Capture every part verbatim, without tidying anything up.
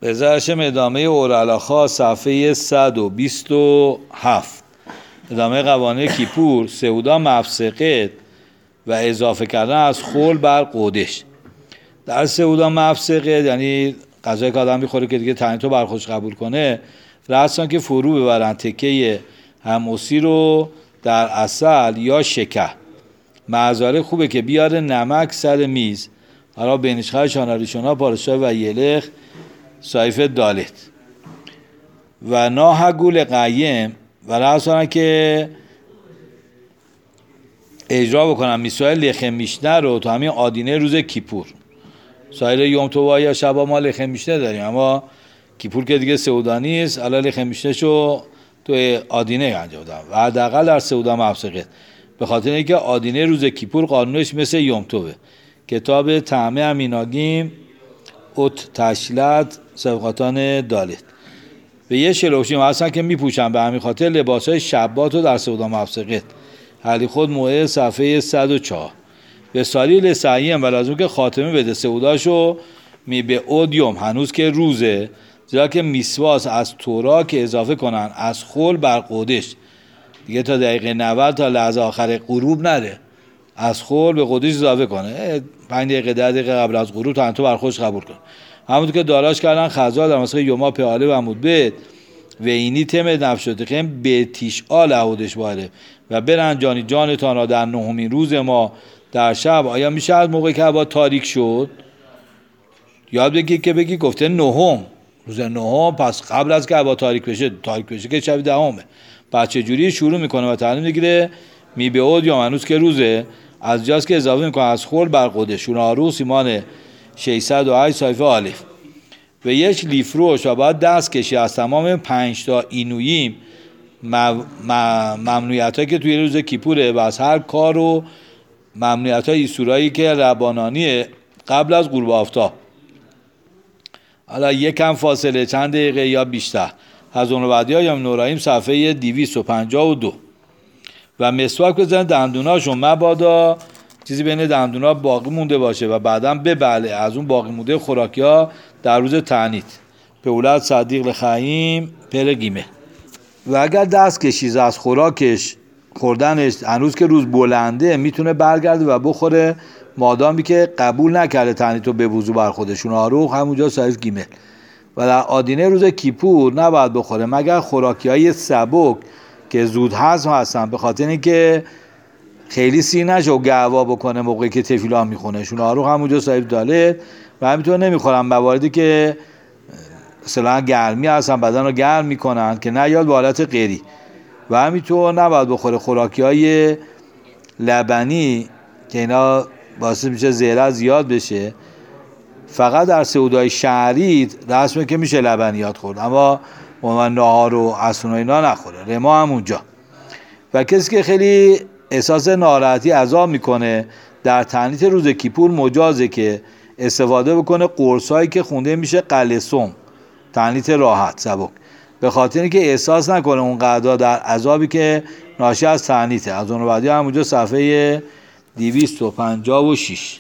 بذارشم ادامه اورالخا صفحه صد و بیست و هفت. ادامه قوانین کیپور، سعودا مفسقت و اضافه کردن از خل بر قودش. در سعودا مفسقت یعنی غذای که آدم میخوره که دیگه تنیتو بر خودش قبول کنه، رأسان که فرو ببرن تکه هموسی رو در عسل یا شکر. معذاره خوبه که بیاره نمک سر میز. حالا بینشخر شاناریشونا پارشا و یلخ صایف دالت و ناهگول قیم و رأسان که اجرا بکنن میسوهای لخم میشنه رو تو همین آدینه روز کیپور. سایر یوم توبا یا شبا ما لخم میشنه داریم، اما کیپور که دیگه سعودا نیست، الان لخم میشنه شو تو آدینه انجام دادم و حداقل در سعودا مفسقت، به خاطر اینکه آدینه روز کیپور قانونش مثل یوم توبه. کتاب طعمه امیناگیم اوت تشلت سبقاتان دالت. به یه شلوشیم هستن که میپوشن به همین خاطر لباسای شبات رو در سعودا مفسقت. حالی خود موعد صفحه صد و چهار. به سالی لسعیم و لازم که خاتمه بده سعوداشو می به اودیوم هنوز که روزه، زیرا که میسواس از تورا که اضافه کنن از خل بر قودش دیگه تا دقیقه نود تا لحظه آخر غروب نره، از خل به قودش اضافه کنه. پنج دقیقه ده دقیقه قبل از غروب تا تو بر خودش قبول کنه. همونطور که داراش کردن خزا در مسخه یوما پیاله و مدبت و اینی تم نفشده خیم به تیشعال عهودش باره و برن جانی جانتان را در نهمین روز ما در شب. آیا میشه از موقعی که هوا تاریک شد یاد بگی که بگی گفته نهم روز نهم، پس قبل از که هوا تاریک بشه، تاریک بشه که شب دهمه، پس چجوری شروع میکنه و تعلیم میگیره می به اود یا منوز که روزه از جاست که اضافه میکنه از خور بر قودش. شونارو سیمان ششصد و هشت صفحه آلیف. و یک لیفروش و باید دست کشی از تمام پنج تا اینوییم ممنوعیت هایی که توی روز کیپوره و از هر کار و ممنوعیت های ایسورایی که ربانانیه قبل از غروب آفتاب. حالا یکم فاصله چند دقیقه یا بیشتر از اون رو بعدی ها یا نوراییم صفحه دویست و پنجاه و دو. و مسواک بزن دندوناشون مبادا چیزی بین دندونا باقی مونده باشه و بعدم ببله از اون باقی مونده خوراکی ها در روز تعنیت. به اولاد صدیق لخیم پر گیمه. و اگر دست کشیز از خوراکش خوردنش هنوز که روز بلنده میتونه برگرده و بخوره مادامی که قبول نکرده تعنیتو به وضو بر خودشون. آروخ همونجا صحیف گیمه. و در آدینه روز کیپور نباید بخوره مگر خوراکی های سبک که زود هضم هستن، به خاطر اینکه خیلی سیر نشه و گهوا بکنه موقعی که تفیلا میخونه. شون آروخ همونجا صحیف دالت. و همینطور نمیخورن مواردی که مثلا گرمی هستن بدن رو گرم میکنن که نیاد به حالت قیری. و همینطور نباید بخوره خوراکی های لبنی که اینا باعث میشه زهره زیاد بشه. فقط در سعودای شهرید رسمه که میشه لبنیات خورد، اما من نهار و عصر و اینا نخوره. رما همونجا. و کسی که خیلی احساس ناراحتی عذاب میکنه در تعنیت روز کیپور مجازه که استفاده بکنه قرصایی که خونده میشه قلسم، تعنیت راحت سبک، به خاطر اینکه احساس نکنه اون قضا در عذابی که ناشی از تعنیته. از اون بعدی همونجا صفحه دویست و پنجاه و شش.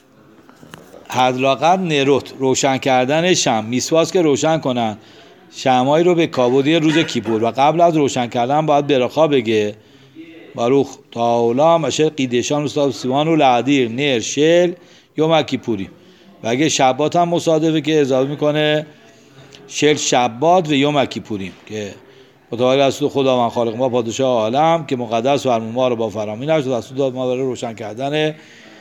حدلاقل نروت روشن کردن شم، میسواس که روشن کنن شمعایی رو به کابودی روز کیپور و قبل از روشن کردن باید برخا بگه باروخ تاولا مشه قیدشان استاد سیوان و لعدیر نر شل یوم کیپوری. و اگه شبات هم مصادفه که اضافه میکنه شل شبات و یوم کیپوریم که متواری رسول خداوند خالق ما پادشاه عالم که مقدس فرمون ما رو با فرامین نشد رسول داد ما برای روشن کردن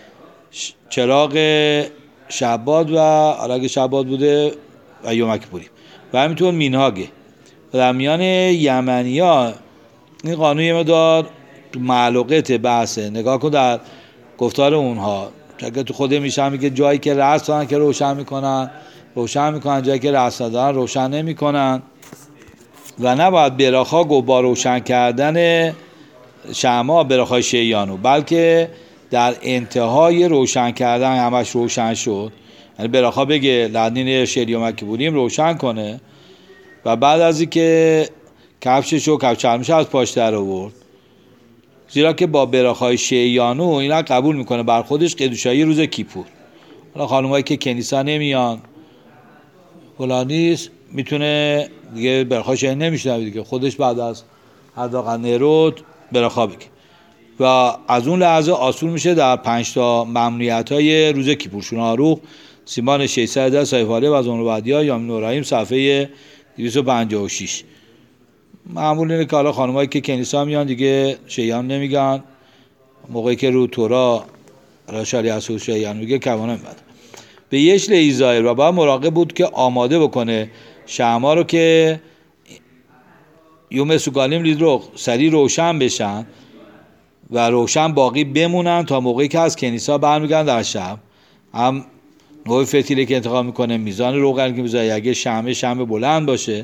چراغ شبات و اگه شبات بوده و یوم کیپوریم. و همینطور مینهاگه. و در میان یمنی ها این قانون یه مدار معلوقت بحثه. نگاه کن در گفتار اونها که تو خوده میشه میگه جایی که رأس دارن که روشن میکنن روشن میکنن، جایی که رأس دارن روشن نمیکنن. و نباید براخا گو با روشن کردن شمع براخای شیانو، بلکه در انتهای روشن کردن همش روشن شد، یعنی براخا بگه لدنین شریومک که بودیم روشن کنه و بعد از اینکه کفشش و کفش چرمش از پاش در آورد، زیرا که با براخای شیانو اینا قبول میکنه بر خودش قدوشایی روز کیپور. حالا خانمایی که کنیسا نمیان فلانیست میتونه دیگه برخا شهر نمیشنوه دیگه، خودش بعد از حداقل نیرود برخا بگه و از اون لحظه آسون میشه در پنج تا ممنوعیت های روز کیپور. شوناروخ سیمان ششصد ده صحیفه و از اون بعدیا یامین ابراهیم صفحه دویست و پنجاه و شش. معمول اینه که حالا خانمایی که کنیسا میان دیگه شیعان نمیگن، موقعی که رو تورا راشالی اسو شیعان میگه کوانه میبنده به یش لیزایر و باید مراقب بود که آماده بکنه شمعا رو که یوم سوگالیم لید رو سری روشن بشن و روشن باقی بمونن تا موقعی که از کنیسا برمیگردن در شب. هم نوع فتیلی که انتخاب میکنه، میزان روغن که میذاره، اگه شمع شمع بلند باشه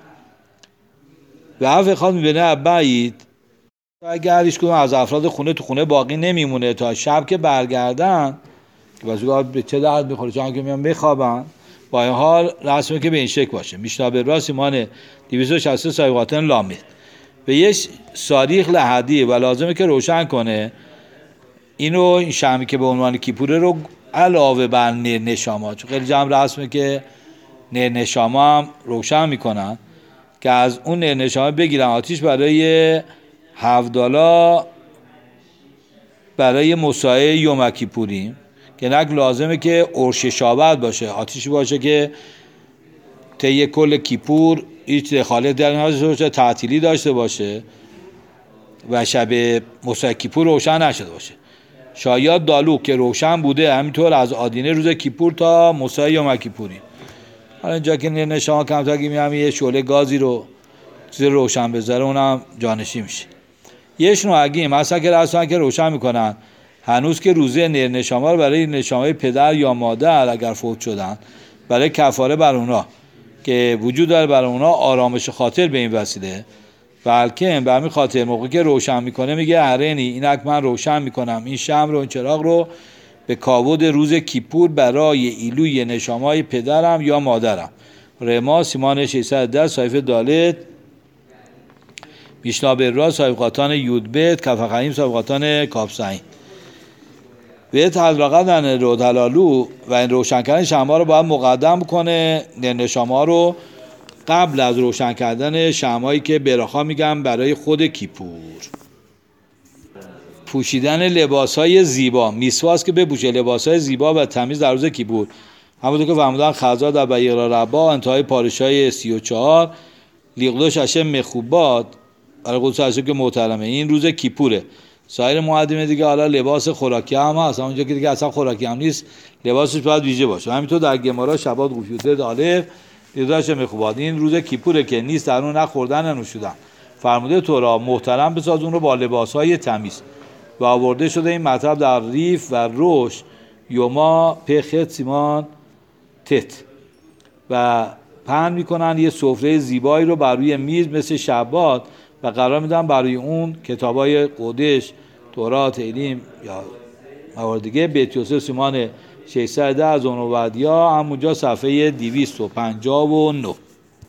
و هفت خواد میبینه بعید اگر هیچ کدوم از افراد خونه تو خونه باقی نمیمونه تا شب که برگردن که بازوگاه به چه درد میخوره چون که میان بخوابن. با این حال رسمه که به این شکل باشه. میشنا به راست ایمان دویست و شصت و سه صایغاتن لامید به یه ساریخ لحدی و لازمه که روشن کنه اینو، این شمی که به عنوان کیپوره رو علاوه بر نیر نشاما، چون خیلی جمع رسمه که نیر نشاما هم روشن میکنن که از اون نیر نشاما بگیرن آتیش برای هفدالا برای مساعی یوم کیپوریم که نک لازمه که ارش شابت باشه، آتیشی باشه که طی کل کیپور هیچ دخالت در نداشته باشه، تعطیلی داشته باشه و شب مساعی کیپور روشن نشده باشه. شاید دالوک که روشن بوده همینطور از آدینه روز کیپور تا مساعی یوم کیپوریم. حالا اینجا که نشان کمتر که میام یه شعله گازی رو زیر روشن بذاره اونم جانشی میشه. یه شنوگیم مثلا که رسولن که روشن میکنن هنوز که روزه نیر نشامه رو برای نشامه پدر یا مادر اگر فوت شدن برای کفاره بر اونا که وجود داره برای اونا آرامش خاطر به این وسیله، بلکه به همین خاطر موقعی که روشن میکنه میگه ارنی اینک من روشن میکنم این شمع رو این چراغ رو به کاود روز کیپور برای ایلوی نشامه پدرم یا مادرم. رما سیمان ششصد و ده صحیفه دالت میشنا به را صاحبقاتان یودبت کفخیم صاحبقاتان کابسعین به تدرقه در رو دلالو و این روشن کردن شمعا رو باید مقدم بکنه نشامه رو قبل از روشن کردن شمعایی که برخا میگم برای خود کیپور. پوشیدن لباسهای زیبا، میسواس که بپوشه لباسهای زیبا و تمیز در روز کیپور. همونطور که فرمودن خزا در بیغرا ربا انتهای پارشای سی و چهار لیقدوش هشه مخوبات برای قدس هشه که محترمه این روز کیپوره. سایر مقدمه دیگه حالا لباس خوراکی هم هست، اونجا که دیگه اصلا خوراکی هم نیست لباسش باید ویژه باشه. همینطور در گمارا شبات قفیوته داله لیقدوش مخوبات این روز کیپوره که نیست در اون نخوردن نه نوشیدن. فرموده تورا محترم بساز اون رو با لباسهای تمیز و آورده شده این مطلب در ریف و روش یوما پخت سیمان تت و پهن میکنن یه سفره زیبایی رو بر روی میز مثل شبات و قرار میدن برای اون کتابای قدش، تورات، علیم یا موارد دیگه. بیت یوسف سیمان ششصد و ده از اون و بعدیا همونجا صفحه دویست و پنجاه و نه.